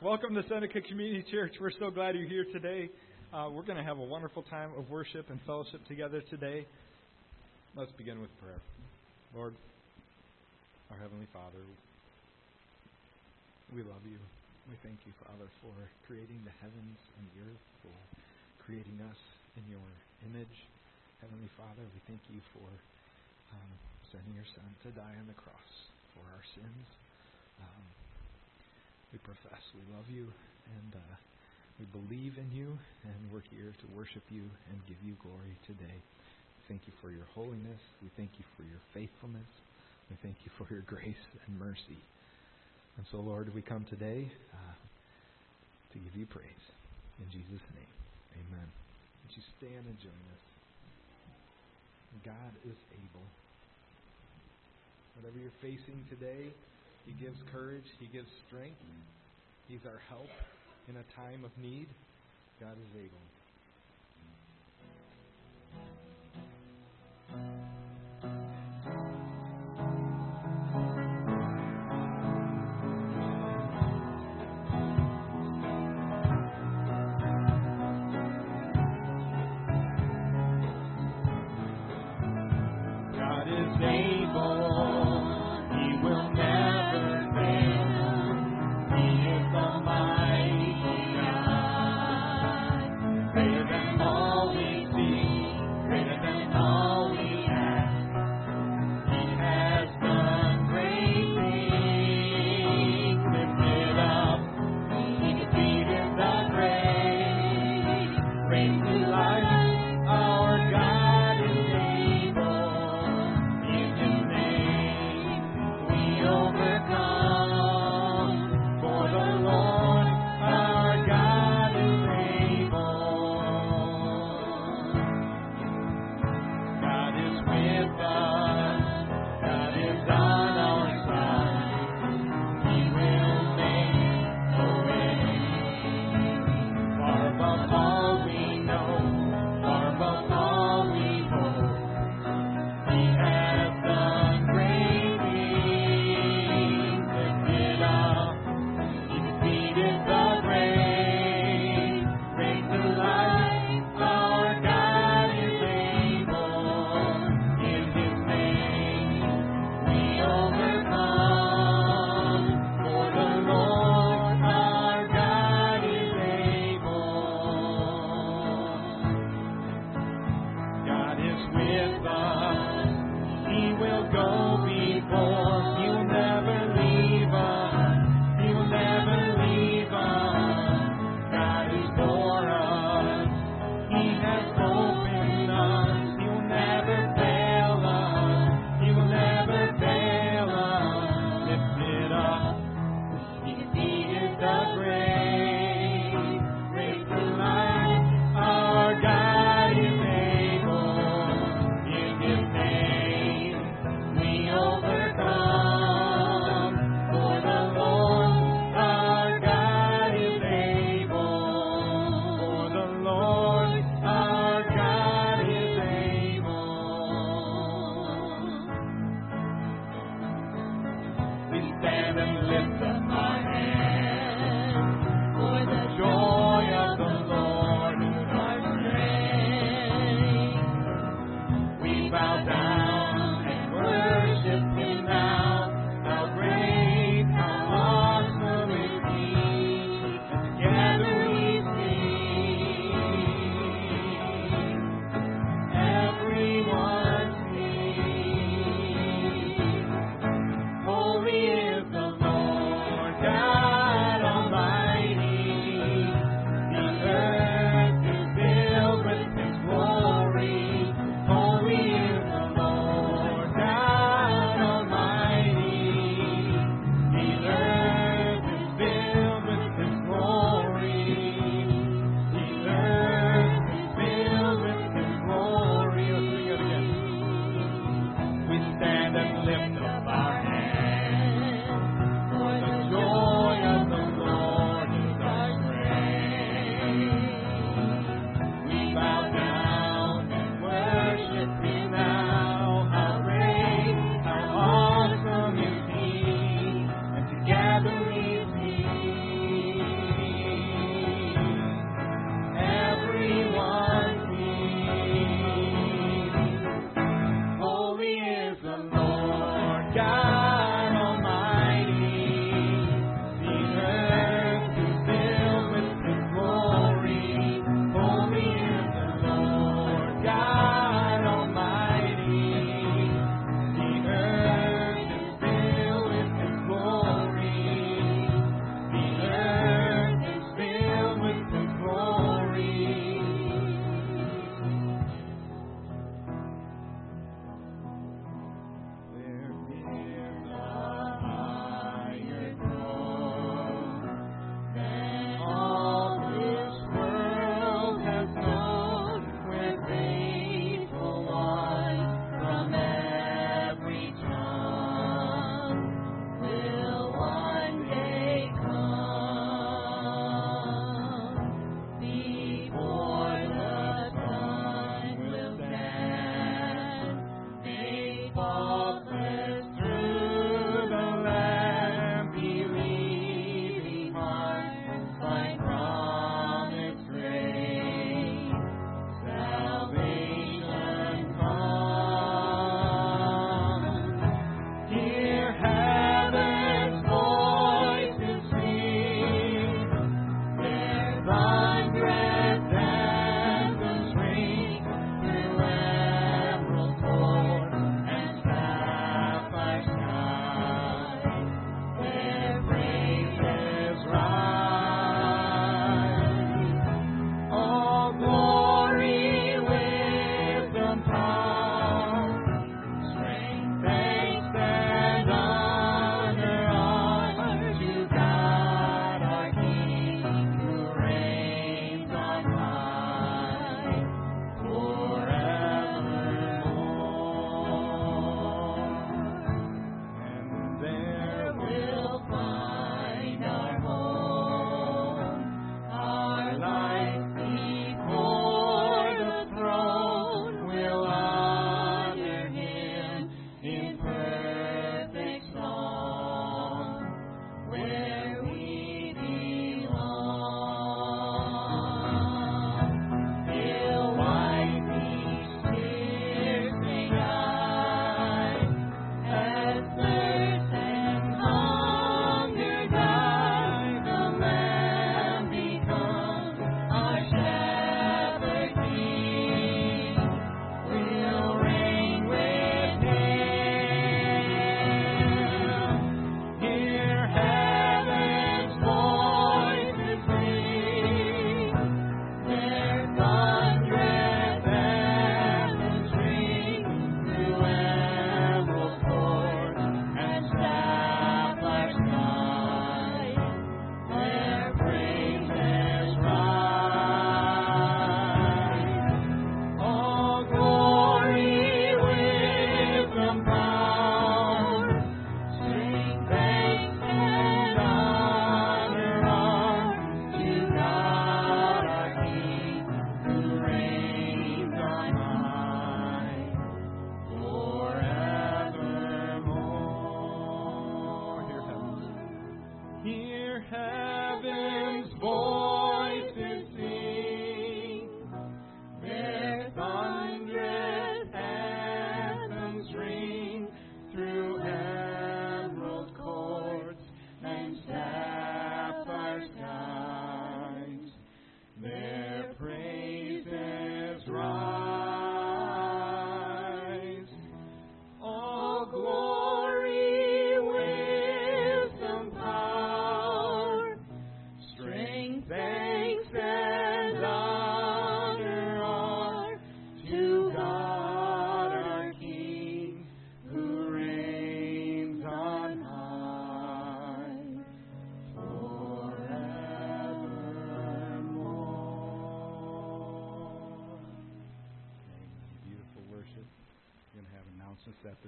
Welcome to Seneca Community Church. We're so glad you're here today. We're going to have a wonderful time of worship and fellowship together today. Let's begin with prayer. Lord, our Heavenly Father, we love you. We thank you, Father, for creating the heavens and the earth, for creating us in your image. Heavenly Father, we thank you for sending your Son to die on the cross for our sins. We profess we love you, and we believe in you, and we're here to worship you and give you glory today. Thank you for your holiness. We thank you for your faithfulness. We thank you for your grace and mercy. And so, Lord, we come today to give you praise. In Jesus' name, amen. Would you stand and join us? God is able. Whatever you're facing today, He gives courage. He gives strength. He's our help in a time of need. God is able. Overcome, for the Lord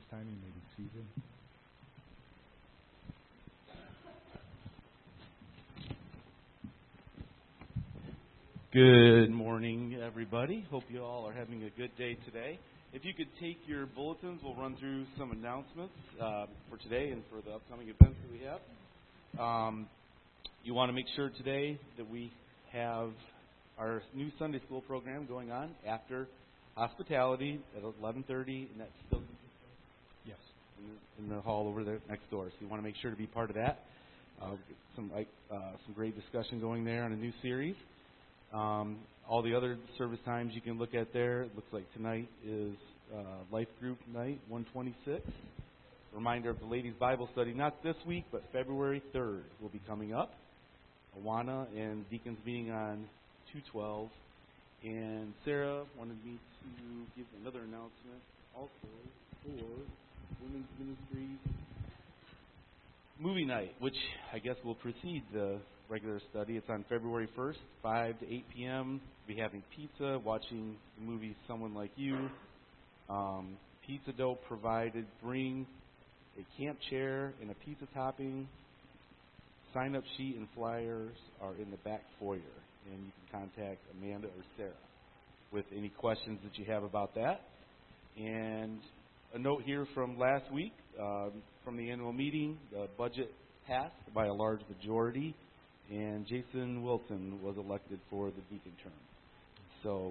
time you may be seated. Good morning, everybody. Hope you all are having a good day today. If you could take your bulletins, we'll run through some announcements for today and for the upcoming events that we have. You want to make sure today that we have our new Sunday school program going on after hospitality at 11:30, and that's still in the hall over there next door. So you want to make sure to be part of that. Some great discussion going there on a new series. All the other service times you can look at there. It looks like tonight is Life Group Night, 126. Reminder of the Ladies' Bible Study, not this week, but February 3rd will be coming up. Awana and Deacons meeting on 2/12. And Sarah wanted me to give another announcement also for Women's Ministry Movie Night, which I guess will precede the regular study. It's on February 1st, 5 to 8 p.m. We'll be having pizza, watching the movie Someone Like You. Pizza dough provided. Bring a camp chair and a pizza topping. Sign-up sheet and flyers are in the back foyer, and you can contact Amanda or Sarah with any questions that you have about that. And a note here from last week, from the annual meeting, the budget passed by a large majority, and Jason Wilson was elected for the deacon term. So,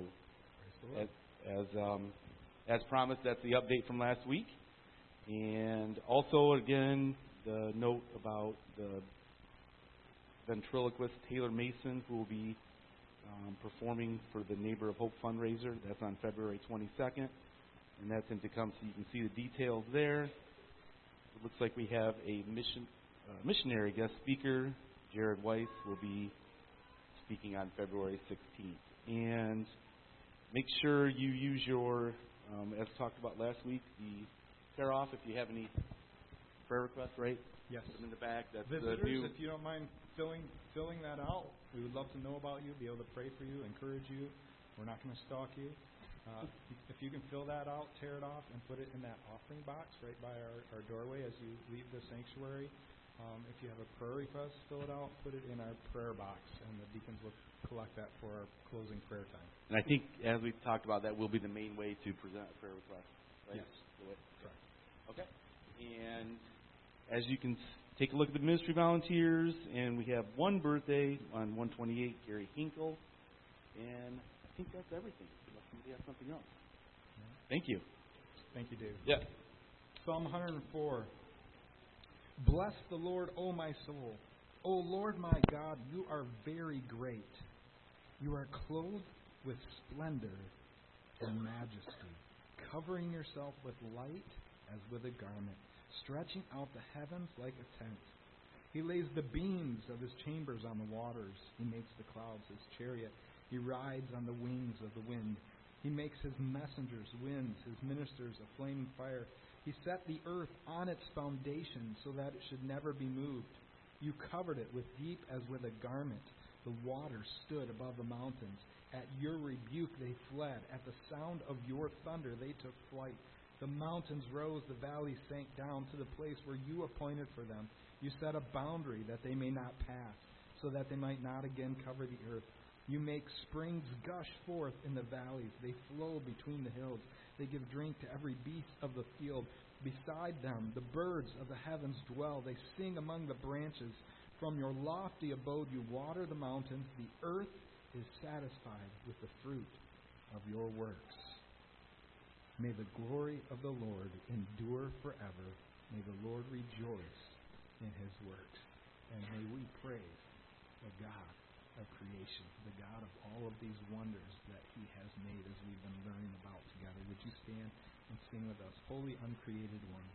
as promised, that's the update from last week. And also, again, the note about the ventriloquist Taylor Mason, who will be performing for the Neighbor of Hope fundraiser. That's on February 22nd, and that's in Tecumseh. You can see the details there. It looks like we have a missionary guest speaker. Jared Weiss will be speaking on February 16th. And make sure you use your, as talked about last week, the tear off if you have any prayer requests, right? Yes. Put them in the back. That's visitors, the new. If you don't mind filling that out, we would love to know about you, be able to pray for you, encourage you. We're not going to stalk you. If you can fill that out, tear it off, and put it in that offering box right by our doorway as you leave the sanctuary. If you have a prayer request, fill it out, put it in our prayer box, and the deacons will collect that for our closing prayer time. And I think, as we've talked about, that will be the main way to present a prayer request, right? Yes. Correct. Okay. And as you can take a look at the ministry volunteers, and we have one birthday on 128, Gary Hinkle, and I think that's everything. Unless somebody has something else. Yeah. Thank you. Thank you, David. Yeah. Psalm 104. Bless the Lord, O my soul. O Lord my God, you are very great. You are clothed with splendor and majesty, covering yourself with light as with a garment, stretching out the heavens like a tent. He lays the beams of his chambers on the waters. He makes the clouds his chariot. He rides on the wings of the wind. He makes his messengers winds, his ministers a flaming fire. He set the earth on its foundation so that it should never be moved. You covered it with deep as with a garment. The waters stood above the mountains. At your rebuke they fled. At the sound of your thunder they took flight. The mountains rose, the valleys sank down to the place where you appointed for them. You set a boundary that they may not pass, so that they might not again cover the earth. You make springs gush forth in the valleys. They flow between the hills. They give drink to every beast of the field. Beside them, the birds of the heavens dwell. They sing among the branches. From your lofty abode you water the mountains. The earth is satisfied with the fruit of your works. May the glory of the Lord endure forever. May the Lord rejoice in his works. And may we praise the God of creation, the God of all of these wonders that he has made as we've been learning about together. Would you stand and sing with us, Holy Uncreated One?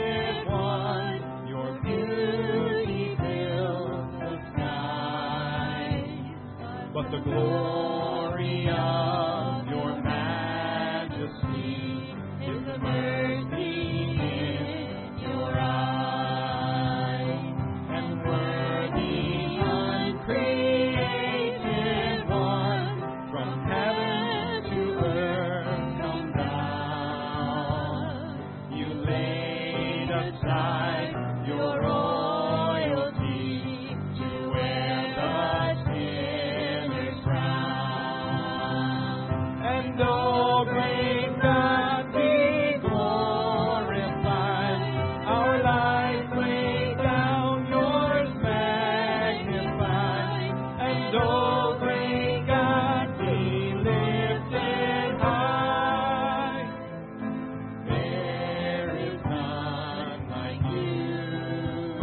Your beauty fills the sky. There is none like you.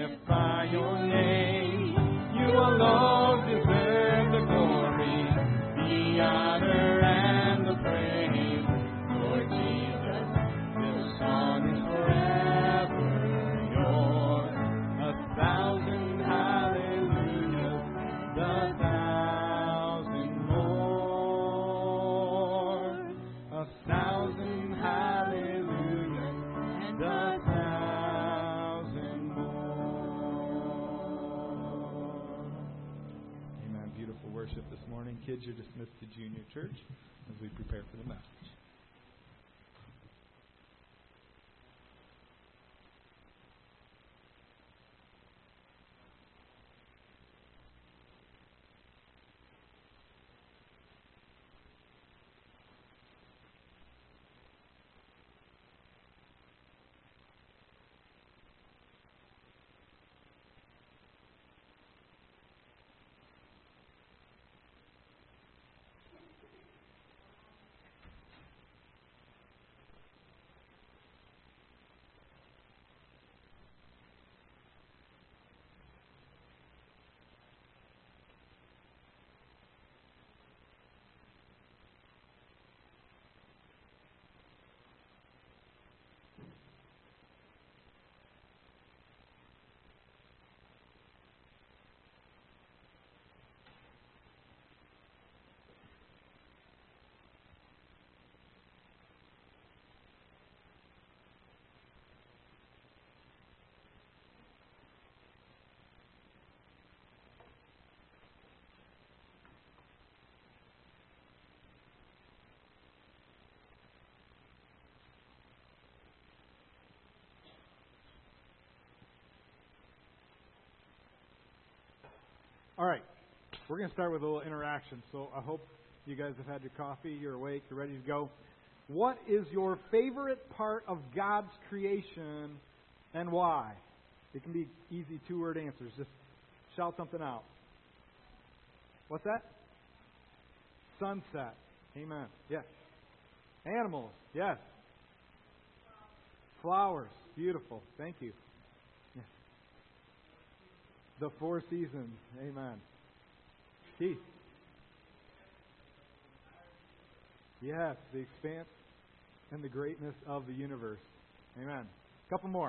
magnify your name. You alone deserve the glory, the honor, and the praise. Lord Jesus, this song is forever yours. 1,000 hallelujahs, the 1,000 more. 1,000 hallelujahs, and the 1,000 more. Amen. Beautiful worship this morning. Kids, you're dismissed to junior church as we prepare for the message. All right, we're going to start with a little interaction. So I hope you guys have had your coffee, you're awake, you're ready to go. What is your favorite part of God's creation and why? It can be easy two-word answers. Just shout something out. What's that? Sunset. Amen. Yes. Animals. Yes. Flowers. Beautiful. Thank you. Yes. The four seasons. Amen. Keith. Yes, the expanse and the greatness of the universe. Amen. A couple more.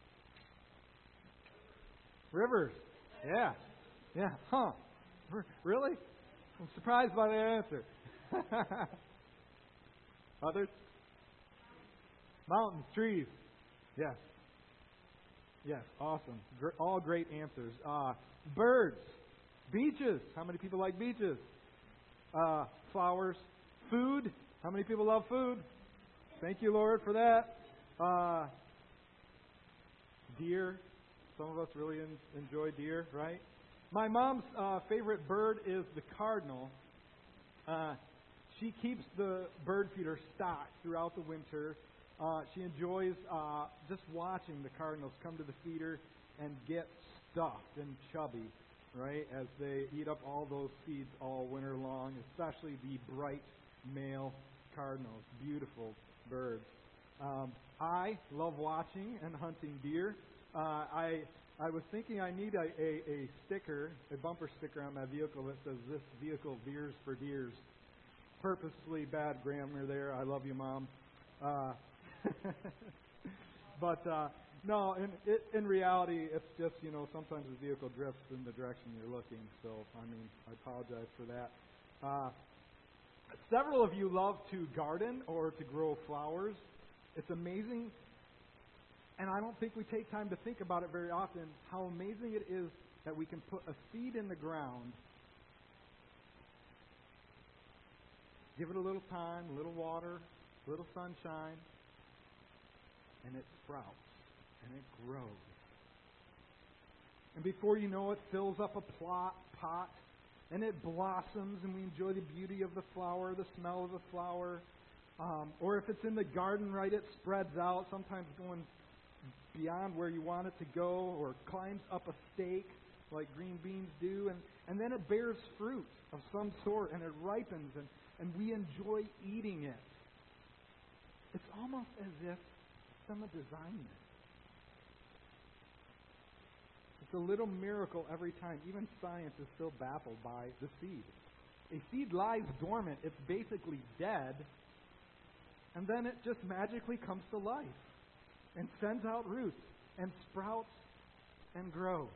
Rivers. Yeah. Yeah. Huh. Really? I'm surprised by that answer. Others? Mountains, trees. Yes. Yes, awesome. All great answers. Birds. Beaches. How many people like beaches? Flowers. Food. How many people love food? Thank you, Lord, for that. Deer. Some of us really enjoy deer, right? My mom's favorite bird is the cardinal. She keeps the bird feeder stocked throughout the winter. She enjoys just watching the cardinals come to the feeder and get stuffed and chubby, right, as they eat up all those seeds all winter long, especially the bright male cardinals. Beautiful birds. I love watching and hunting deer. I was thinking I need a sticker, a bumper sticker on my vehicle that says, "This vehicle veers for deers." Purposely bad grammar there. I love you, Mom. But no, in reality, it's just, sometimes the vehicle drifts in the direction you're looking. So, I apologize for that. Several of you love to garden or to grow flowers. It's amazing, and I don't think we take time to think about it very often, how amazing it is that we can put a seed in the ground, give it a little time, a little water, a little sunshine, and it sprouts, and it grows. And before you know it, fills up a pot, and it blossoms, and we enjoy the beauty of the flower, the smell of the flower. Or if it's in the garden, right, it spreads out, sometimes going beyond where you want it to go, or climbs up a stake like green beans do, and then it bears fruit of some sort, and it ripens, and we enjoy eating it. It's almost as if someone designed it. It's a little miracle every time. Even science is still baffled by the seed. A seed lies dormant. It's basically dead. And then it just magically comes to life and sends out roots and sprouts and grows.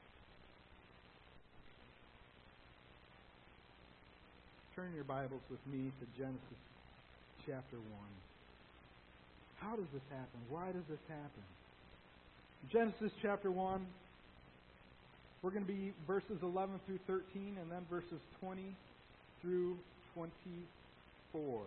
Turn your Bibles with me to Genesis chapter 1. How does this happen? Why does this happen? Genesis chapter 1, we're going to be verses 11 through 13 and then verses 20 through 24.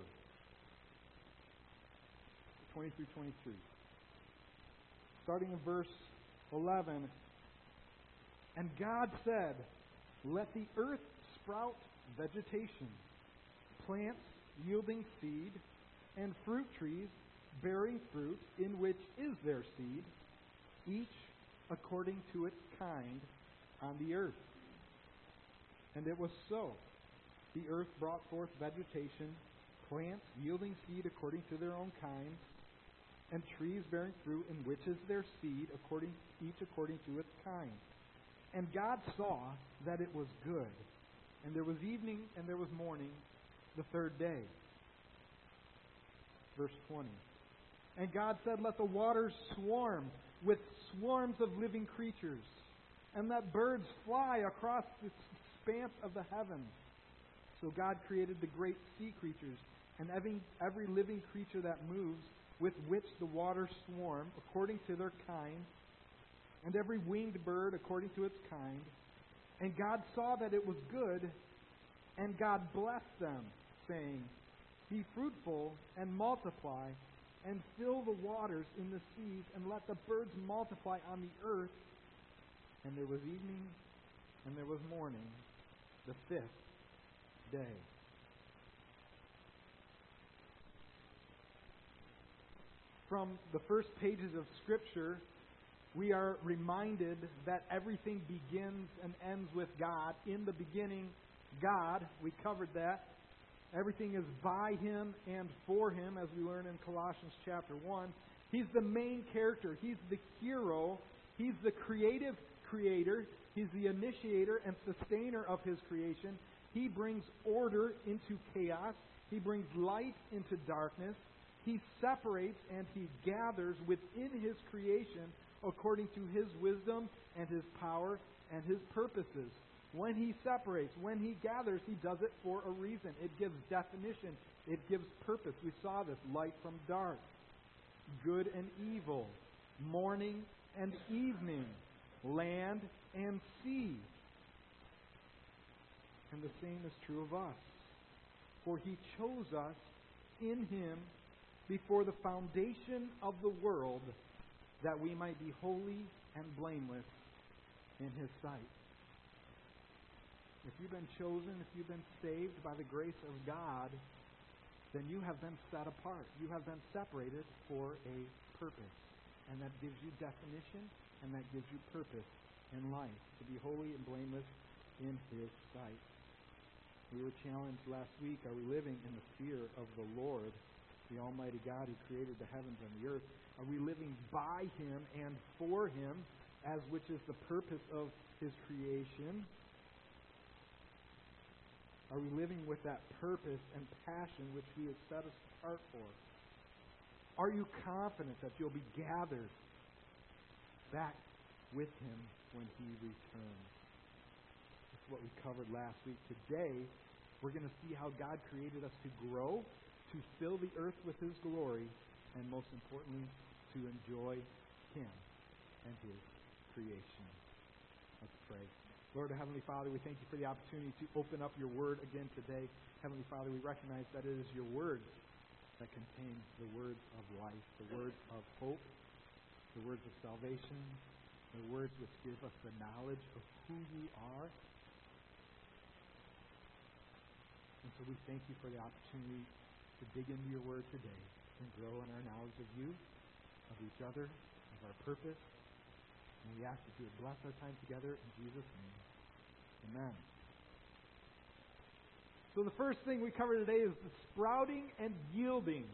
20 through 23. Starting in verse 11. And God said, "Let the earth sprout vegetation, plants yielding seed, and fruit trees bearing fruit, in which is their seed, each according to its kind on the earth." And it was so. The earth brought forth vegetation, plants yielding seed according to their own kind, and trees bearing fruit, in which is their seed, each according to its kind. And God saw that it was good. And there was evening and there was morning, the third day. Verse 20. And God said, "Let the waters swarm with swarms of living creatures, and let birds fly across the expanse of the heavens." So God created the great sea creatures, and every living creature that moves, with which the waters swarm, according to their kind, and every winged bird according to its kind. And God saw that it was good, and God blessed them, saying, "Be fruitful and multiply, and fill the waters in the seas, and let the birds multiply on the earth." And there was evening, and there was morning, the fifth day. From the first pages of Scripture, we are reminded that everything begins and ends with God. In the beginning, God, we covered that. Everything is by Him and for Him, as we learn in Colossians chapter 1. He's the main character. He's the hero. He's the creative creator. He's the initiator and sustainer of His creation. He brings order into chaos. He brings light into darkness. He separates and He gathers within His creation according to His wisdom and His power and His purposes. When He separates, when He gathers, He does it for a reason. It gives definition. It gives purpose. We saw this: light from dark, good and evil, morning and evening, land and sea. And the same is true of us. For He chose us in Him before the foundation of the world, that we might be holy and blameless in His sight. If you've been chosen, if you've been saved by the grace of God, then you have been set apart. You have been separated for a purpose. And that gives you definition, and that gives you purpose in life, to be holy and blameless in His sight. We were challenged last week, are we living in the fear of the Lord, the Almighty God who created the heavens and the earth? Are we living by Him and for Him, as which is the purpose of His creation? Are we living with that purpose and passion which He has set us apart for? Are you confident that you'll be gathered back with Him when He returns? That's what we covered last week. Today, we're going to see how God created us to grow, to fill the earth with His glory, and most importantly, to enjoy Him and His creation. Let's pray. Lord, Heavenly Father, we thank You for the opportunity to open up Your Word again today. Heavenly Father, we recognize that it is Your Word that contains the words of life, the words of hope, the words of salvation, the words which give us the knowledge of who You are. And so we thank You for the opportunity to dig into Your Word today and grow in our knowledge of You, of each other, of our purpose. And we ask that You would bless our time together in Jesus' name. Amen. So the first thing we cover today is the sprouting and yielding.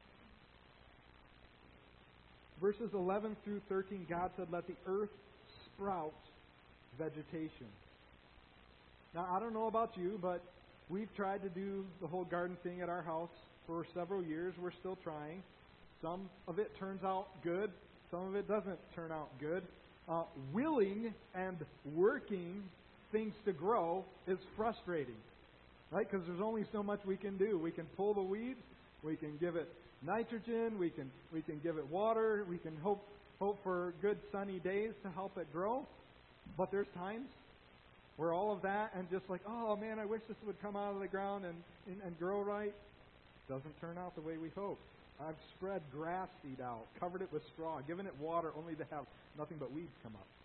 Verses 11 through 13, God said, "Let the earth sprout vegetation. Now, I don't know about you, but we've tried to do the whole garden thing at our house for several years. We're still trying. Some of it turns out good. Some of it doesn't turn out good. Willing and working things to grow is frustrating, right? Because there's only so much we can do. We can pull the weeds. We can give it nitrogen. We can give it water. We can hope for good sunny days to help it grow. But there's times where all of that and just like, oh man, I wish this would come out of the ground and grow right, doesn't turn out the way we hope. I've spread grass seed out, covered it with straw, given it water only to have nothing but weeds come up.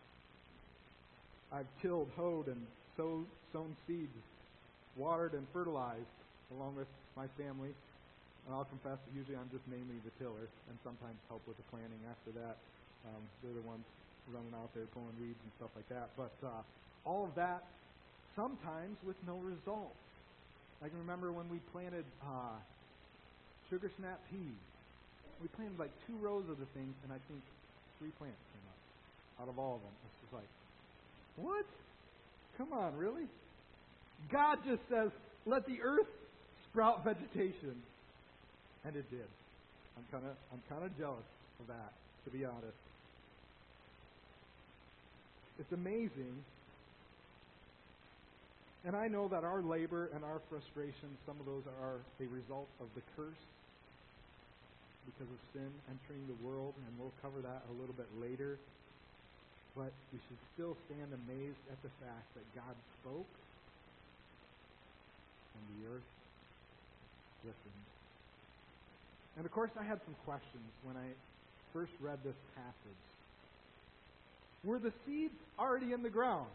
I've tilled, hoed, and sown seeds, watered and fertilized along with my family. And I'll confess that usually I'm just mainly the tiller and sometimes help with the planting after that. They're the ones running out there pulling weeds and stuff like that. But all of that sometimes with no result. I can remember when we planted sugar snap peas. We planted like 2 rows of the things, and I think 3 plants came up out of all of them. It's just like, what? Come on, really? God just says, let the earth sprout vegetation. And it did. I'm kind of jealous of that, to be honest. It's amazing. And I know that our labor and our frustration, some of those are a result of the curse because of sin entering the world, and we'll cover that a little bit later. But we should still stand amazed at the fact that God spoke and the earth listened. And of course, I had some questions when I first read this passage. Were the seeds already in the ground?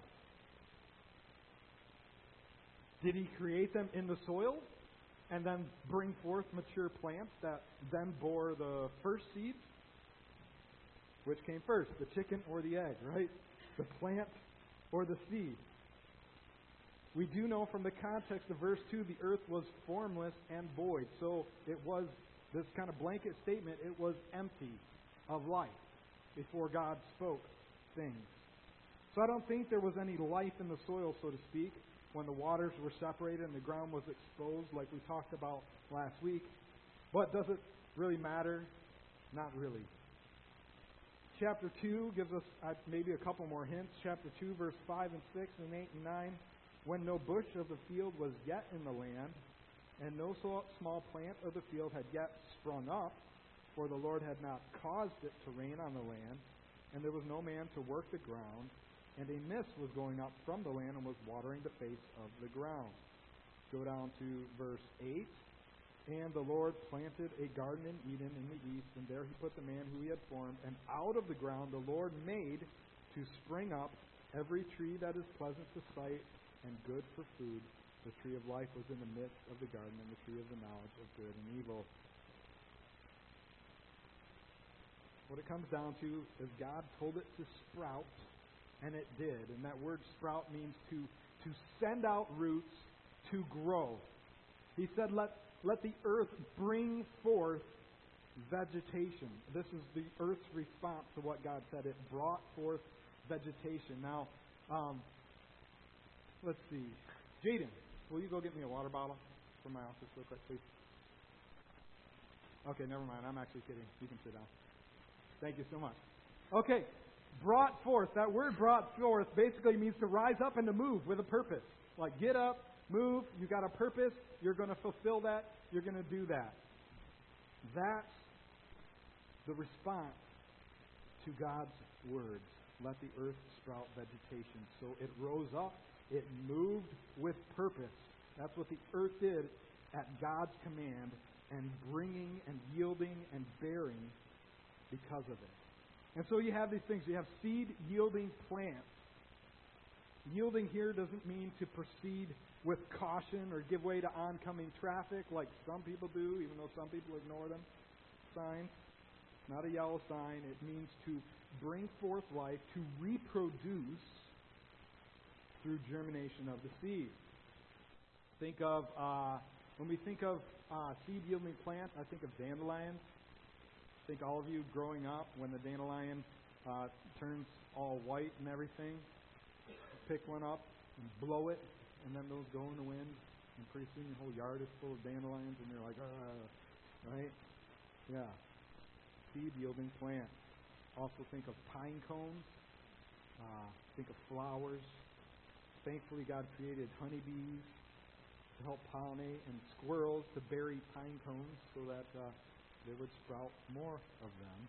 Did He create them in the soil and then bring forth mature plants that then bore the first seeds? Which came first, the chicken or the egg, right? The plant or the seed? We do know from the context of verse 2, the earth was formless and void. So it was this kind of blanket statement, it was empty of life before God spoke things. So I don't think there was any life in the soil, so to speak, when the waters were separated and the ground was exposed like we talked about last week. But does it really matter? Not really. Chapter 2 gives us maybe a couple more hints. Chapter 2, verse 5 and 6 and 8 and 9. When no bush of the field was yet in the land, and no small plant of the field had yet sprung up, for the Lord had not caused it to rain on the land, and there was no man to work the ground, and a mist was going up from the land and was watering the face of the ground. Go down to verse 8. And the Lord planted a garden in Eden in the east, and there He put the man who He had formed. And out of the ground the Lord made to spring up every tree that is pleasant to sight and good for food. The tree of life was in the midst of the garden, and the tree of the knowledge of good and evil. What it comes down to is God told it to sprout, and it did. And that word sprout means to send out roots, to grow. He said, let the earth bring forth vegetation. This is the earth's response to what God said. It brought forth vegetation. Now, let's see. Jaden, will you go get me a water bottle from my office real quick, please? Okay, never mind. I'm actually kidding. You can sit down. Thank you so much. Okay, brought forth. That word brought forth basically means to rise up and to move with a purpose. Like get up, move, you got a purpose, you're going to fulfill that, you're going to do that. That's the response to God's words. Let the earth sprout vegetation. So it rose up, it moved with purpose. That's what the earth did at God's command, and bringing and yielding and bearing because of it. And so you have these things. You have seed-yielding plants. Yielding here doesn't mean to proceed with caution or give way to oncoming traffic like some people do, even though some people ignore them. Signs. Not a yellow sign. It means to bring forth life, to reproduce through germination of the seed. Think of, when we think of seed-yielding plants, I think of dandelions. I think all of you growing up, when the dandelion turns all white and everything. Pick one up and blow it, and then those go in the wind, and pretty soon your whole yard is full of dandelions, and you're like, right? Yeah. Seed-yielding plant. Also think of pine cones. Think of flowers. Thankfully, God created honeybees to help pollinate and squirrels to bury pine cones so that they would sprout more of them.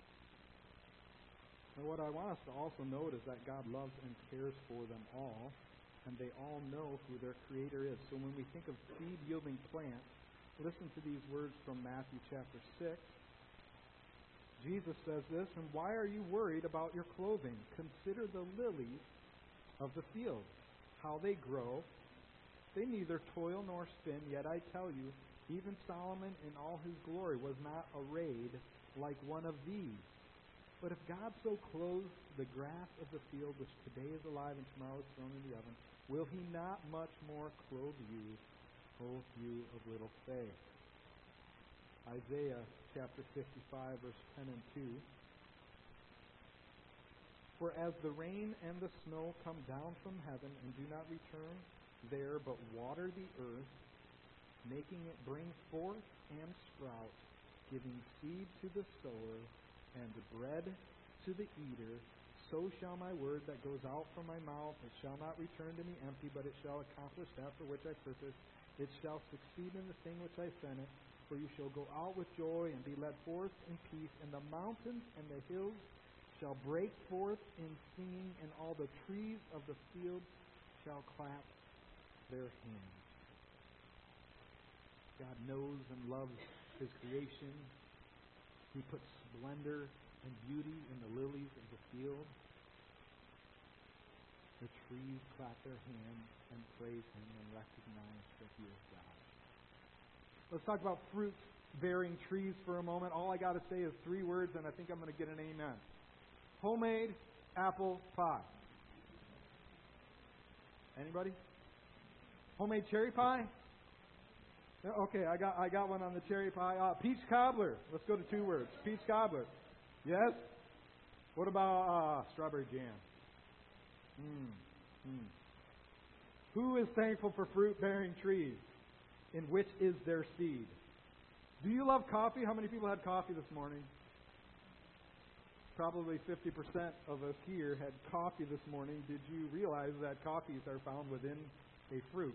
And what I want us to also note is that God loves and cares for them all, and they all know who their Creator is. So when we think of seed-yielding plants, listen to these words from Matthew chapter 6. Jesus says this, "And why are you worried about your clothing? Consider the lilies of the field, how they grow. They neither toil nor spin, yet I tell you, even Solomon in all his glory was not arrayed like one of these. But if God so clothes the grass of the field, which today is alive and tomorrow is thrown in the oven, will He not much more clothe you, O you of little faith?" Isaiah chapter 55, verse 10 and 2. "For as the rain and the snow come down from heaven and do not return there, but water the earth, making it bring forth and sprout, giving seed to the sower and bread to the eater, so shall my word that goes out from my mouth. It shall not return to me empty, but it shall accomplish that for which I purpose. It shall succeed in the thing which I sent it. For you shall go out with joy and be led forth in peace, and the mountains and the hills shall break forth in singing, and all the trees of the field shall clap their hands." God knows and loves His creation. He puts splendor and beauty in the lilies of the field. The trees clap their hands and praise Him and recognize that He is God. Let's talk about fruit-bearing trees for a moment. All I got to say is 3 words, and I think I'm going to get an amen. Homemade apple pie. Anybody? Homemade cherry pie? Okay, I got one on the cherry pie. Peach cobbler. Let's go to 2 words. Peach cobbler. Yes? What about strawberry jam? Who is thankful for fruit-bearing trees in which is their seed? Do you love coffee? How many people had coffee this morning? Probably 50% of us here had coffee this morning. Did you realize that coffees are found within a fruit?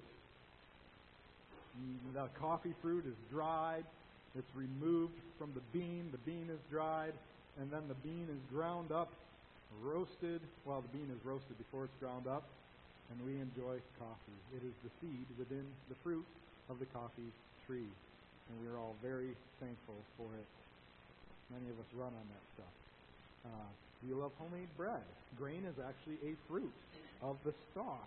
The coffee fruit is dried. It's removed from the bean. The bean is dried. And then the bean is ground up, roasted. Well, the bean is roasted before it's ground up. And we enjoy coffee. It is the seed within the fruit of the coffee tree. And we're all very thankful for it. Many of us run on that stuff. Do you love homemade bread? Grain is actually a fruit of the stalk.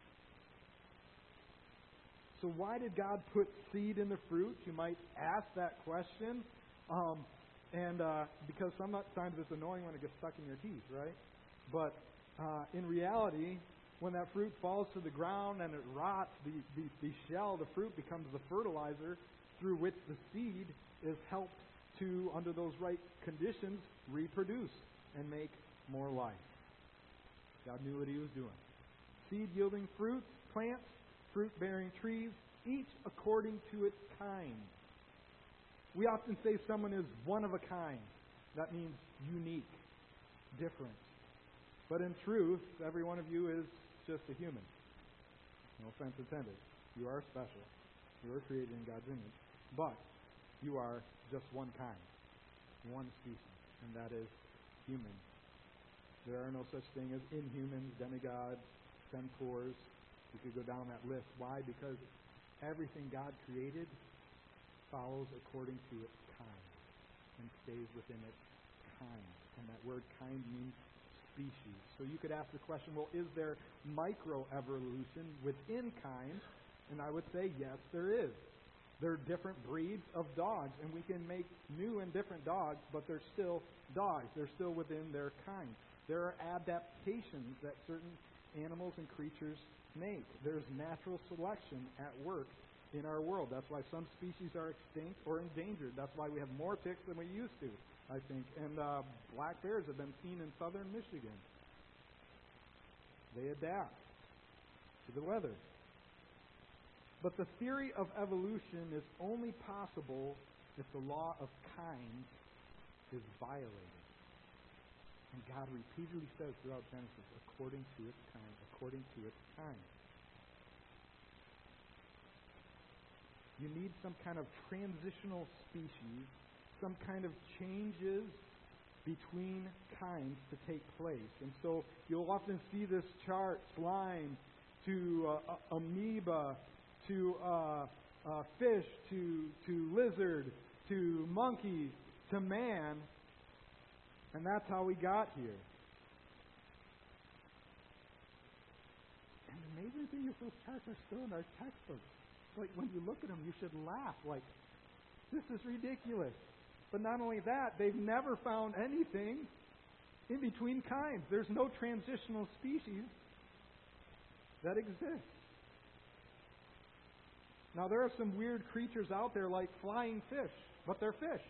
So why did God put seed in the fruit? You might ask that question. Because sometimes it's annoying when it gets stuck in your teeth, right? But in reality, when that fruit falls to the ground and it rots, the shell, the fruit becomes the fertilizer through which the seed is helped to, under those right conditions, reproduce and make more life. God knew what He was doing. Seed-yielding fruit, plants, fruit-bearing trees, each according to its kind. We often say someone is one of a kind. That means unique, different. But in truth, every one of you is just a human. No offense intended. You are special. You are created in God's image. But you are just one kind, one species, and that is human. There are no such thing as inhumans, demigods, centaurs. You could go down that list. Why? Because everything God created follows according to its kind and stays within its kind. And that word kind means species. So you could ask the question, well, is there microevolution within kind? And I would say, yes, there is. There are different breeds of dogs, and we can make new and different dogs, but they're still dogs. They're still within their kind. There are adaptations that certain animals and creatures make. There's natural selection at work in our world. That's why some species are extinct or endangered. That's why we have more ticks than we used to, I think. And black bears have been seen in southern Michigan. They adapt to the weather. But the theory of evolution is only possible if the law of kinds is violated. And God repeatedly says throughout Genesis, according to its kind, according to its kind. You need some kind of transitional species, some kind of changes between kinds to take place. And so you'll often see this chart, slime to amoeba, to fish, to lizard, to monkey, to man. And that's how we got here. And the amazing thing is those charts are still in our textbooks. Like when you look at them, you should laugh. Like, this is ridiculous. But not only that, they've never found anything in between kinds. There's no transitional species that exists. Now, there are some weird creatures out there like flying fish, but they're fish.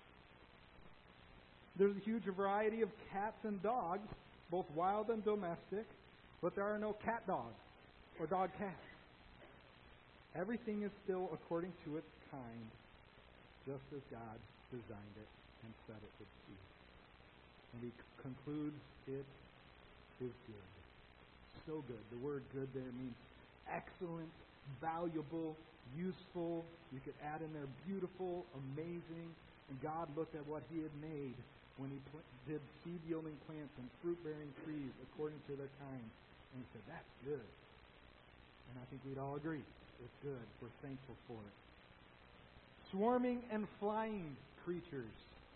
There's a huge variety of cats and dogs, both wild and domestic, but there are no cat dogs or dog cats. Everything is still according to its kind, just as God designed it and said it would be. And he concludes, it is good. So good. The word good there means excellent, valuable, useful. You could add in there beautiful, amazing. And God looked at what he had made when he did seed-yielding plants and fruit-bearing trees according to their kind. And he said, that's good. And I think we'd all agree. It's good. We're thankful for it. Swarming and flying creatures.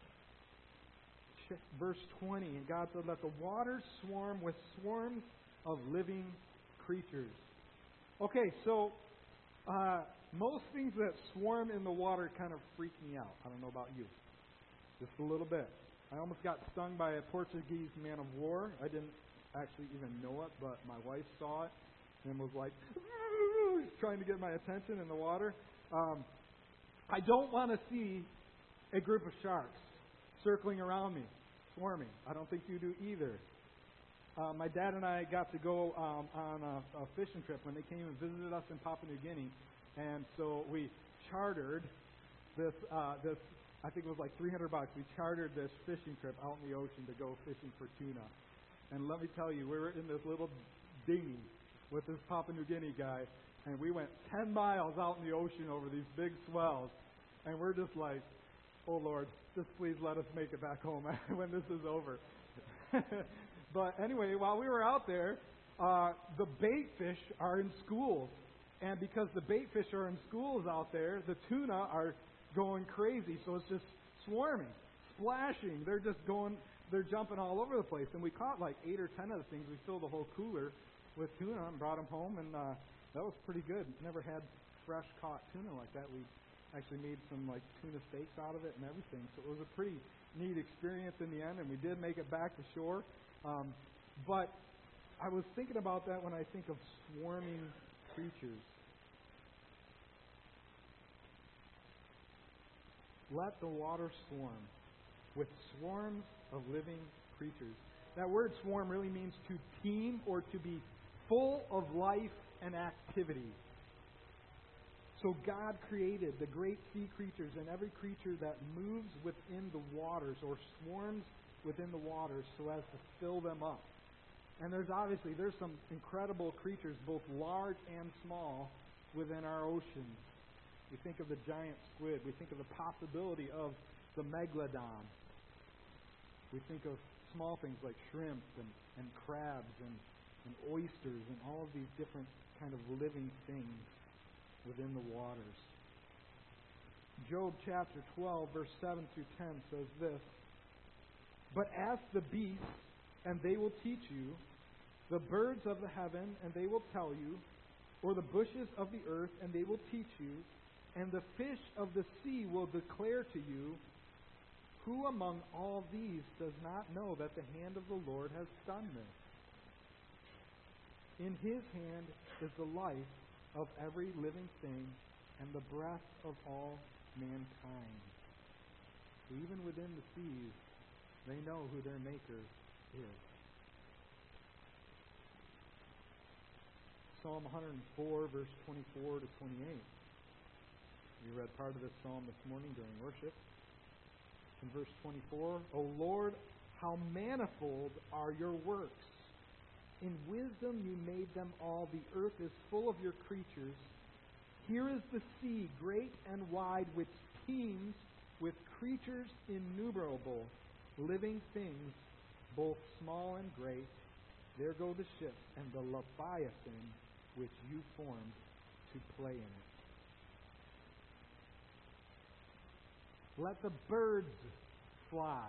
Verse 20, and God said, let the waters swarm with swarms of living creatures. Okay, so most things that swarm in the water kind of freak me out. I don't know about you. Just a little bit. I almost got stung by a Portuguese man of war. I didn't actually even know it, but my wife saw it and was like, trying to get my attention in the water. I don't want to see a group of sharks circling around me, swarming. I don't think you do either. My dad and I got to go on a fishing trip when they came and visited us in Papua New Guinea. And so we chartered this I think it was like $300. We chartered this fishing trip out in the ocean to go fishing for tuna. And let me tell you, we were in this little dinghy with this Papua New Guinea guy, and we went 10 miles out in the ocean over these big swells. And we're just like, oh Lord, just please let us make it back home when this is over. But anyway, while we were out there, the bait fish are in schools. And because the bait fish are in schools out there, the tuna are going crazy. So it's just swarming, splashing. They're jumping all over the place. And we caught like 8 or 10 of the things. We filled the whole cooler with tuna and brought them home. And that was pretty good. Never had fresh caught tuna like that. We actually made some like tuna steaks out of it and everything. So it was a pretty neat experience in the end. And we did make it back to shore. But I was thinking about that when I think of swarming creatures. Let the water swarm with swarms of living creatures. That word swarm really means to teem or to be full of life and activity. So God created the great sea creatures and every creature that moves within the waters or swarms within the waters so as to fill them up. And there's some incredible creatures, both large and small, within our oceans. We think of the giant squid. We think of the possibility of the megalodon. We think of small things like shrimp and crabs and oysters and all of these different kind of living things within the waters. Job chapter 12, verse 7 through 10 says this, but ask the beasts, and they will teach you, the birds of the heaven, and they will tell you, or the bushes of the earth, and they will teach you, and the fish of the sea will declare to you. Who among all these does not know that the hand of the Lord has done this? In his hand is the life of every living thing and the breath of all mankind. So even within the seas, they know who their Maker is. Psalm 104, verse 24 to 28. We read part of this psalm this morning during worship. In verse 24, O Lord, how manifold are your works. In wisdom you made them all. The earth is full of your creatures. Here is the sea, great and wide, which teems with creatures innumerable, living things, both small and great. There go the ships and the Leviathan, which you formed to play in it. Let the birds fly.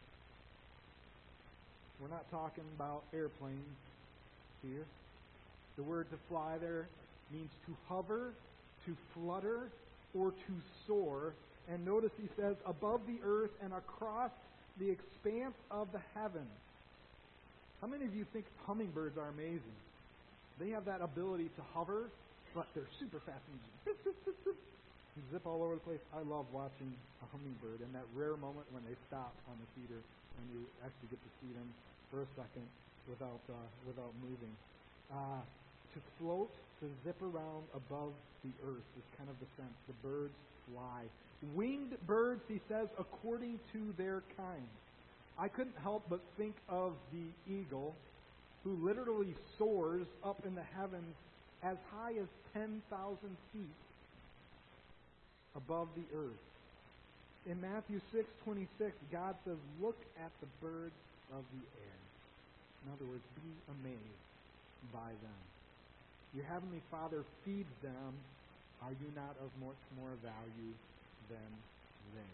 We're not talking about airplanes here. The word to fly there means to hover, to flutter, or to soar. And notice he says, above the earth and across the expanse of the heavens. How many of you think hummingbirds are amazing? They have that ability to hover, but they're super fast and zip all over the place. I love watching a hummingbird and that rare moment when they stop on the feeder and you actually get to see them for a second without moving. To float, to zip around above the earth is kind of the sense. The birds fly. Winged birds, he says, according to their kind. I couldn't help but think of the eagle, who literally soars up in the heavens as high as 10,000 feet above the earth. In Matthew 6:26, God says, look at the birds of the air. In other words, be amazed by them. Your heavenly Father feeds them. Are you not of much more value than they?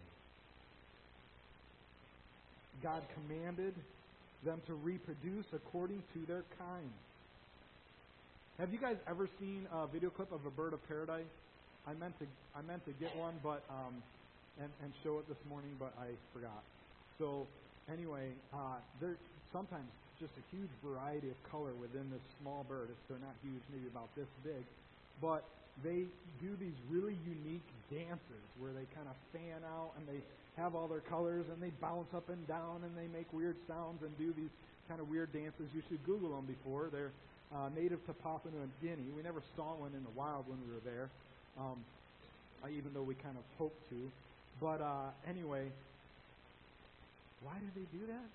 God commanded them to reproduce according to their kind. Have you guys ever seen a video clip of a bird of paradise? I meant to get one, but and show it this morning, but I forgot. So anyway, there's sometimes just a huge variety of color within this small bird. They're not huge, maybe about this big, but they do these really unique dances where they kind of fan out and they have all their colors and they bounce up and down and they make weird sounds and do these kind of weird dances. You should Google them before. They're native to Papua New Guinea. We never saw one in the wild when we were there, even though we kind of hoped to. But anyway, why do they do that?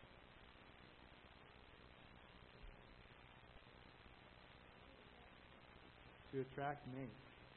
To attract mates.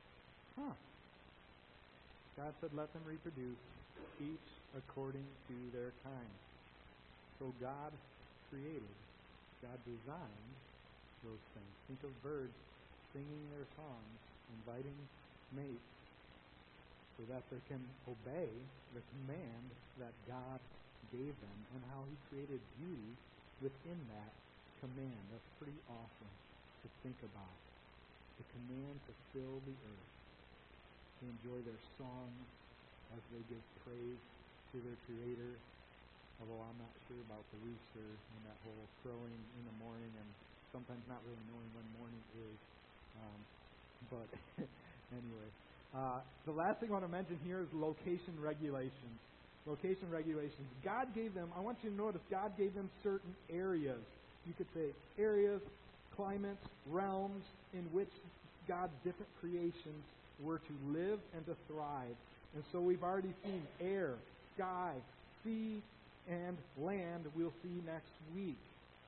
God said, let them reproduce, each according to their kind. So God created, God designed those things. Think of birds singing their songs, inviting mates, so that they can obey the command that God gave them, and how He created beauty within that command. That's pretty awesome to think about. The command to fill the earth, to enjoy their songs as they give praise to their Creator. Although I'm not sure about the rooster and that whole crowing in the morning and sometimes not really knowing when morning is. But anyway, the last thing I want to mention here is location regulations. Location regulations. God gave them, I want you to notice, God gave them certain areas. You could say areas, climates, realms in which God's different creations were to live and to thrive. And so we've already seen air, sky, sea, and land we'll see next week.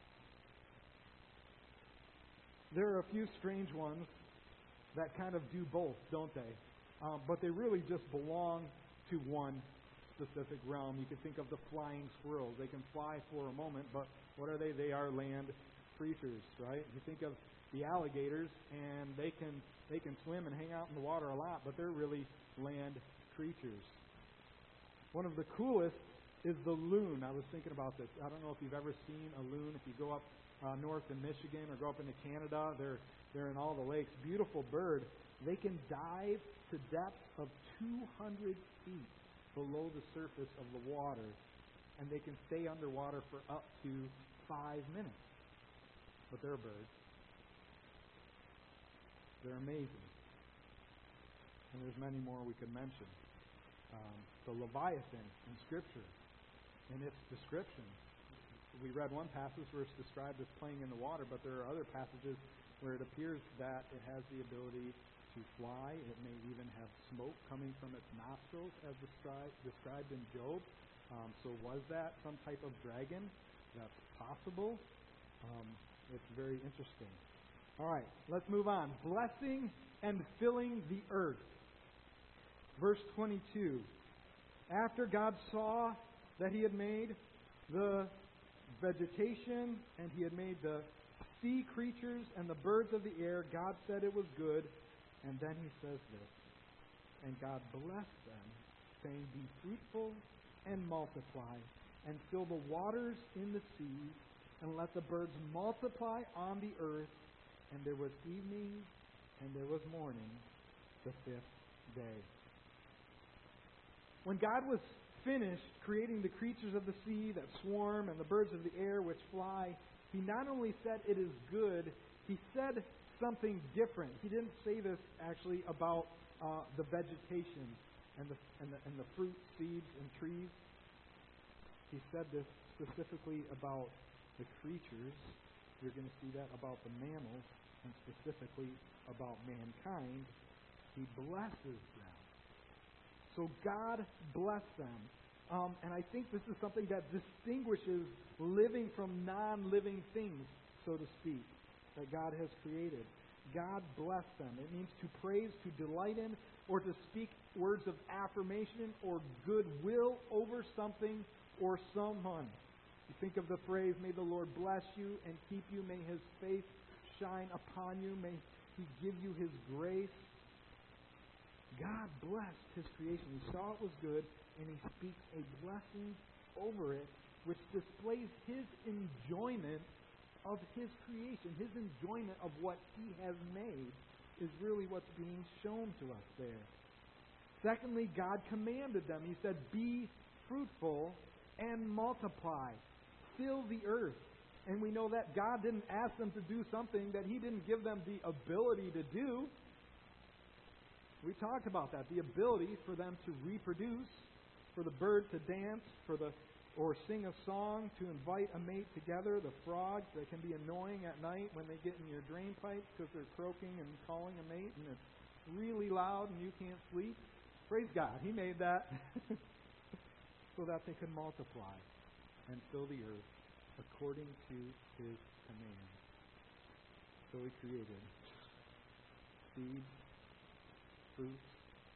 There are a few strange ones that kind of do both, don't they? But they really just belong to one specific realm. You can think of the flying squirrels. They can fly for a moment, but what are they? They are land creatures, right? You think of the alligators, and they can swim and hang out in the water a lot, but they're really land creatures. One of the coolest is the loon. I was thinking about this. I don't know if you've ever seen a loon. If you go up north in Michigan or go up into Canada, they're in all the lakes. Beautiful bird. They can dive to depths of 200 feet below the surface of the water, and they can stay underwater for up to 5 minutes. But they're birds. They're amazing. And there's many more we could mention. The Leviathan in Scripture, in its description. We read one passage where it's described as playing in the water, but there are other passages where it appears that it has the ability to fly. It may even have smoke coming from its nostrils, as described in Job. So was that some type of dragon? That's possible. It's very interesting. All right, let's move on. Blessing and filling the earth. Verse 22. After God saw that He had made the vegetation and He had made the sea creatures and the birds of the air, God said it was good. And then He says this, and God blessed them, saying, be fruitful and multiply, and fill the waters in the sea, and let the birds multiply on the earth. And there was evening, and there was morning, the fifth day. When God was finished creating the creatures of the sea that swarm and the birds of the air which fly, He not only said it is good, He said something different. He didn't say this actually about the vegetation and the fruit, seeds, and trees. He said this specifically about the creatures. You're going to see that about the mammals, and specifically about mankind. He blesses them. So God blessed them. And I think this is something that distinguishes living from non-living things, so to speak, that God has created. God blessed them. It means to praise, to delight in, or to speak words of affirmation or goodwill over something or someone. You think of the phrase, may the Lord bless you and keep you. May His face shine upon you. May He give you His grace. God blessed His creation. He saw it was good, and He speaks a blessing over it, which displays His enjoyment of His creation. His enjoyment of what He has made is really what's being shown to us there. Secondly, God commanded them. He said, be fruitful and multiply. Fill the earth. And we know that God didn't ask them to do something that He didn't give them the ability to do. We talked about that. The ability for them to reproduce, for the bird to dance, or sing a song, to invite a mate together. The frogs that can be annoying at night when they get in your drain pipe because they're croaking and calling a mate and it's really loud and you can't sleep. Praise God. He made that so that they could multiply and fill the earth according to His command. So He created seeds, fruits,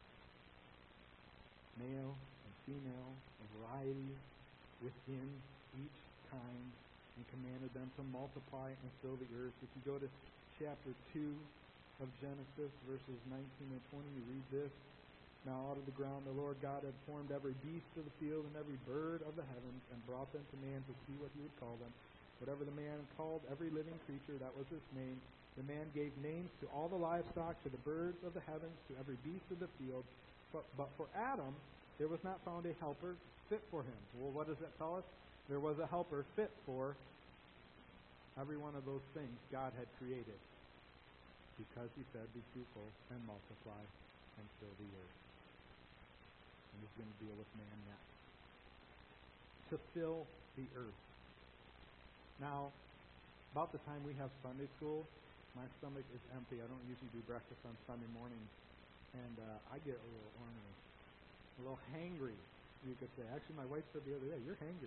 male and female, a variety within each kind, and commanded them to multiply and fill the earth. If you go to chapter 2 of Genesis, verses 19 and 20, you read this. Now out of the ground the Lord God had formed every beast of the field and every bird of the heavens, and brought them to man to see what he would call them. Whatever the man called every living creature, that was its name. The man gave names to all the livestock, to the birds of the heavens, to every beast of the field. But for Adam there was not found a helper fit for him. Well, what does that tell us? There was a helper fit for every one of those things God had created, because He said, be fruitful and multiply and fill the earth. And He's going to deal with man next. To fill the earth. Now, about the time we have Sunday school, my stomach is empty. I don't usually do breakfast on Sunday mornings. And I get a little ornery, a little hangry, you could say. Actually, my wife said the other day, you're hangry.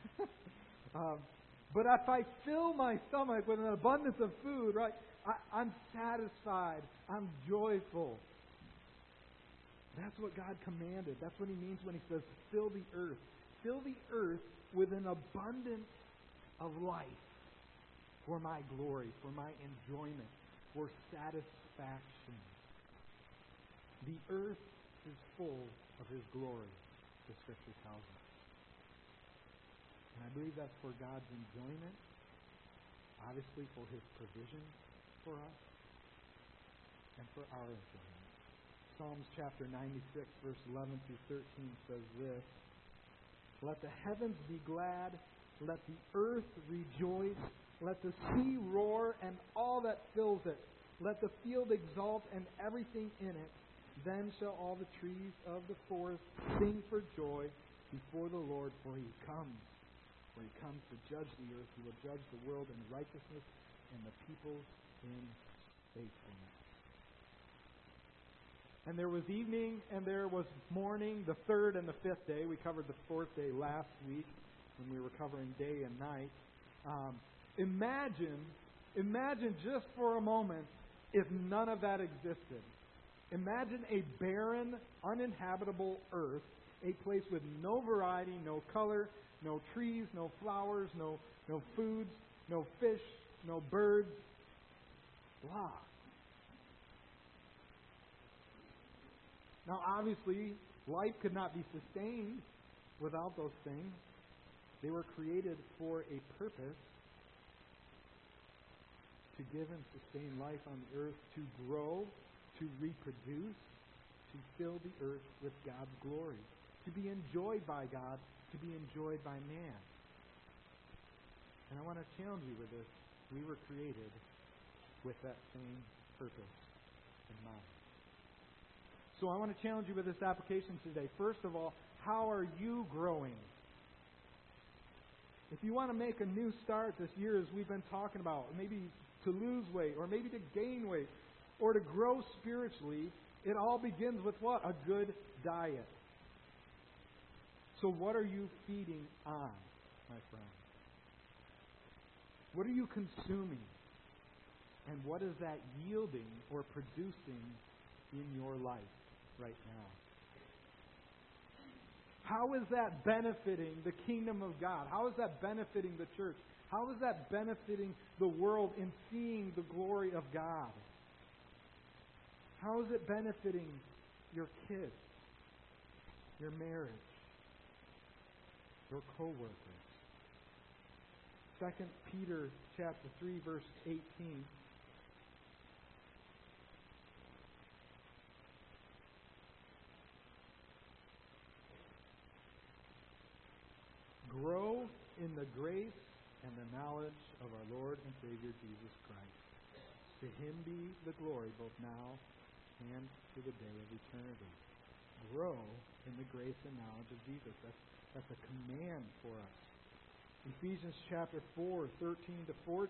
But if I fill my stomach with an abundance of food, right, I'm satisfied. I'm joyful. That's what God commanded. That's what He means when He says, fill the earth. Fill the earth with an abundance of life for my glory, for my enjoyment, for satisfaction. The earth is full of His glory, the Scripture tells us. And I believe that's for God's enjoyment, obviously for His provision for us, and for our enjoyment. Psalms chapter 96, verse 11 through 13 says this, let the heavens be glad, let the earth rejoice, let the sea roar and all that fills it, let the field exult and everything in it. Then shall all the trees of the forest sing for joy before the Lord, for He comes. For He comes to judge the earth. He will judge the world in righteousness and the peoples in faithfulness. And there was evening and there was morning, the third and the fifth day. We covered the fourth day last week when we were covering day and night. Imagine just for a moment if none of that existed. Imagine a barren, uninhabitable earth, a place with no variety, no color, no trees, no flowers, no foods, no fish, no birds. Blah. Now, obviously, life could not be sustained without those things. They were created for a purpose, to give and sustain life on the earth, to grow, to reproduce, to fill the earth with God's glory, to be enjoyed by God, to be enjoyed by man. And I want to challenge you with this. We were created with that same purpose in mind. So I want to challenge you with this application today. First of all, how are you growing? If you want to make a new start this year, as we've been talking about, maybe to lose weight, or maybe to gain weight, or to grow spiritually, it all begins with what? A good diet. So what are you feeding on, my friend? What are you consuming? And what is that yielding or producing in your life right now? How is that benefiting the kingdom of God? How is that benefiting the church? How is that benefiting the world in seeing the glory of God? How is it benefiting your kids, your marriage, your co-workers? 2 Peter chapter 3, verse 18. Grow in the grace and the knowledge of our Lord and Savior Jesus Christ. To Him be the glory both now and to the day of eternity. Grow in the grace and knowledge of Jesus. That's a command for us. Ephesians chapter 4, 13 to 14.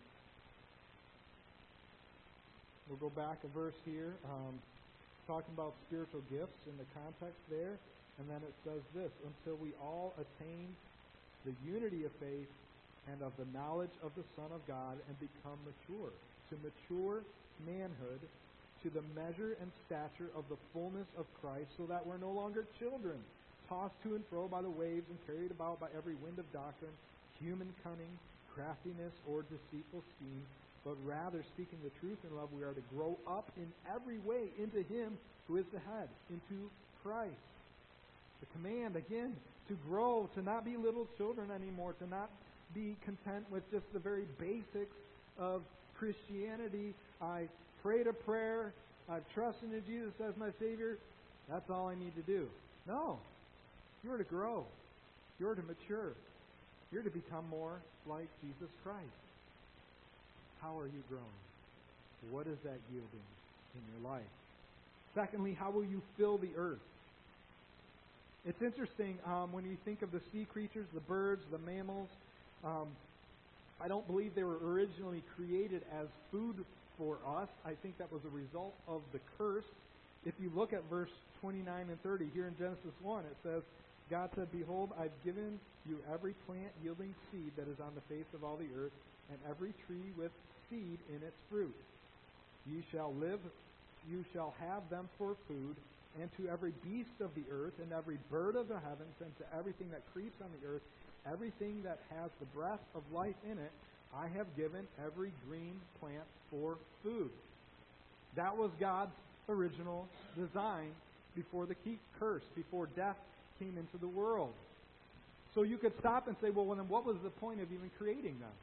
We'll go back a verse here, talking about spiritual gifts in the context there. And then it says this, until we all attain the unity of faith and of the knowledge of the Son of God and become mature, to mature manhood, to the measure and stature of the fullness of Christ, so that we're no longer children, tossed to and fro by the waves and carried about by every wind of doctrine, human cunning, craftiness, or deceitful scheme, but rather, speaking the truth in love, we are to grow up in every way into Him who is the head, into Christ. The command, again, to grow, to not be little children anymore, to not be content with just the very basics of Christianity. I prayed a prayer, I've trusted in Jesus as my Savior, that's all I need to do. No. You're to grow. You're to mature. You're to become more like Jesus Christ. How are you growing? What is that yielding in your life? Secondly, how will you fill the earth? It's interesting when you think of the sea creatures, the birds, the mammals. I don't believe they were originally created as food for us. I think that was a result of the curse. If you look at verse 29 and 30 here in Genesis 1, it says, God said, behold, I've given you every plant yielding seed that is on the face of all the earth, and every tree with seed in its fruit. You shall live, you shall have them for food, and to every beast of the earth, and every bird of the heavens, and to everything that creeps on the earth, everything that has the breath of life in it, I have given every green plant for food. That was God's original design before the curse, before death came into the world. So you could stop and say, well, then what was the point of even creating them?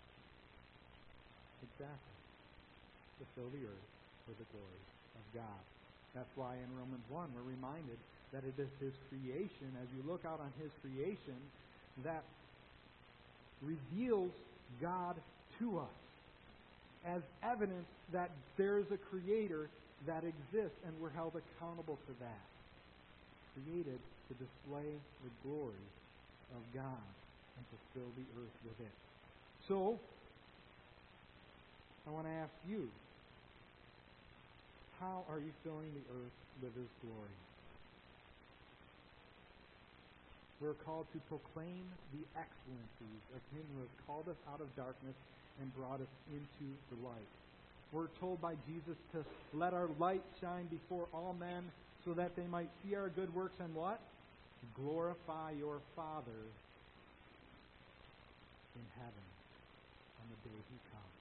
Exactly. To fill the earth with the glory of God. That's why in Romans 1 we're reminded that it is His creation, as you look out on His creation, that reveals God to us as evidence that there is a Creator that exist, and we're held accountable to that. Created to display the glory of God and to fill the earth with it. So, I want to ask you, how are you filling the earth with His glory? We're called to proclaim the excellencies of Him who has called us out of darkness and brought us into the light. We're told by Jesus to let our light shine before all men so that they might see our good works and what? Glorify your Father in heaven on the day He comes.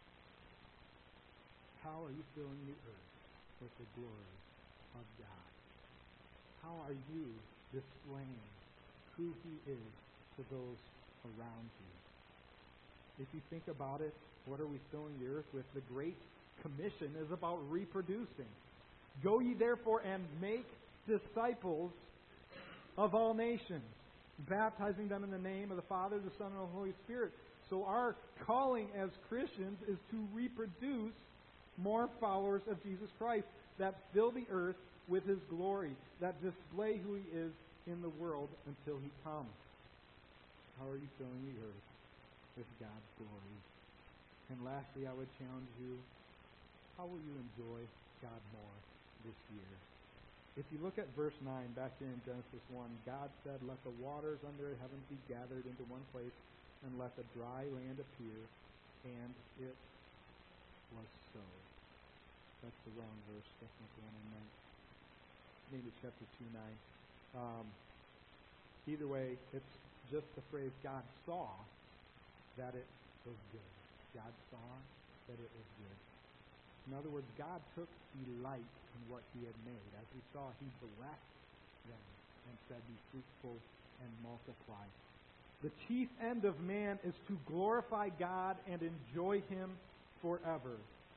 How are you filling the earth with the glory of God? How are you displaying who He is to those around you? If you think about it, what are we filling the earth with? The Great Commission is about reproducing. Go ye therefore and make disciples of all nations, baptizing them in the name of the Father, the Son, and the Holy Spirit. So our calling as Christians is to reproduce more followers of Jesus Christ that fill the earth with His glory, that display who He is in the world until He comes. How are you filling the earth with God's glory? And lastly, I would challenge you, how will you enjoy God more this year? If you look at verse 9, back here in Genesis 1, God said, "Let the waters under the heavens be gathered into one place, and let the dry land appear." And it was so. That's the wrong verse. That's not the one I meant. Maybe chapter 2:9. Either way, it's just the phrase, God saw that it was good. God saw that it was good. In other words, God took delight in what He had made. As we saw, He blessed them and said, "Be fruitful and multiply." The chief end of man is to glorify God and enjoy Him forever.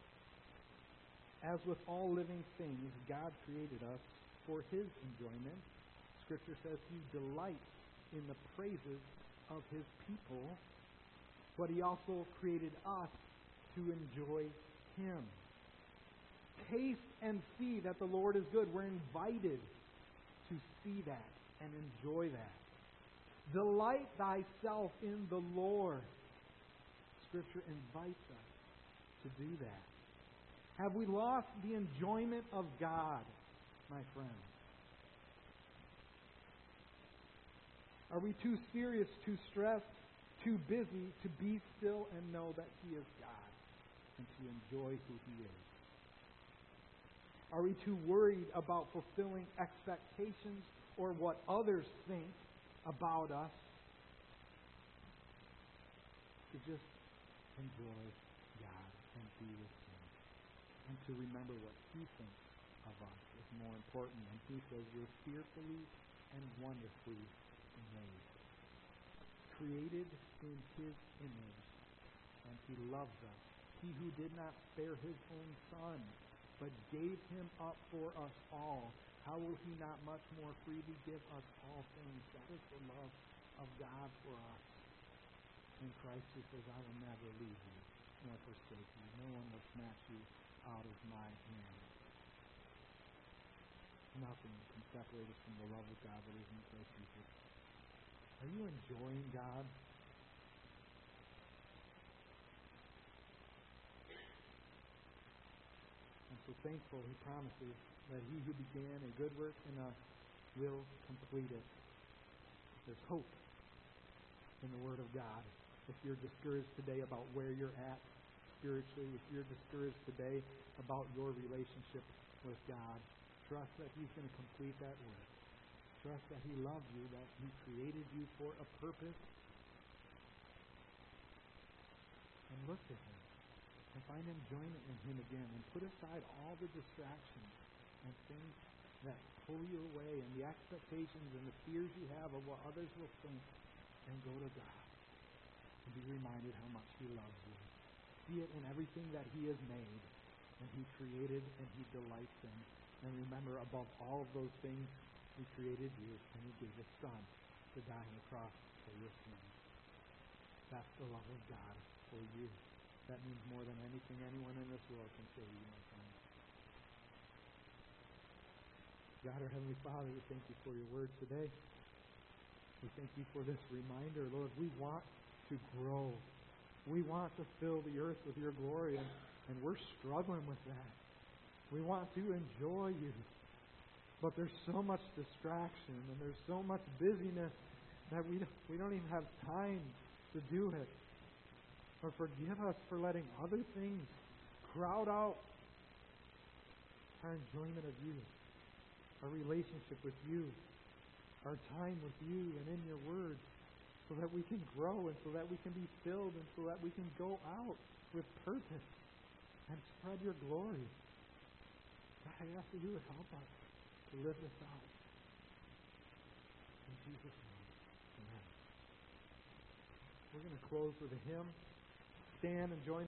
As with all living things, God created us for His enjoyment. Scripture says He delights in the praises of His people, but He also created us to enjoy Him. Taste and see that the Lord is good. We're invited to see that and enjoy that. Delight thyself in the Lord. Scripture invites us to do that. Have we lost the enjoyment of God, my friends? Are we too serious, too stressed, too busy to be still and know that He is God and to enjoy who He is? Are we too worried about fulfilling expectations or what others think about us to just enjoy God and be with Him and to remember what He thinks of us is more important? And He says we're fearfully and wonderfully made, created in His image, and He loves us. He who did not spare His own Son, but gave Him up for us all, how will He not much more freely give us all things? That is the love of God for us. In Christ He says, "I will never leave you nor forsake you. No one will snatch you out of my hand." Nothing can separate us from the love of God that is in Christ Jesus. Are you enjoying God? I'm so thankful He promises that He who began a good work in us will complete it. There's hope in the Word of God. If you're discouraged today about where you're at spiritually, if you're discouraged today about your relationship with God, trust that He's going to complete that work. Trust that He loves you, that He created you for a purpose. And look to Him and find enjoyment in Him again, and put aside all the distractions and things that pull you away, and the expectations and the fears you have of what others will think, and go to God and be reminded how much He loves you. See it in everything that He has made, and He created, and He delights in. And remember, above all of those things, He created you, and He gave His Son to die on the cross for your sins. That's the love of God for you. That means more than anything anyone in this world can say to you, my friend. God, our Heavenly Father, we thank you for your word today. We thank you for this reminder, Lord. We want to grow. We want to fill the earth with your glory, and we're struggling with that. We want to enjoy you. But there's so much distraction, and there's so much busyness that we don't even have time to do it. Or forgive us for letting other things crowd out our enjoyment of you, our relationship with you, our time with you and in your word, so that we can grow and so that we can be filled and so that we can go out with purpose and spread your glory. God, I ask that you would help us to live this out. In Jesus' name, amen. We're going to close with a hymn. Stand and join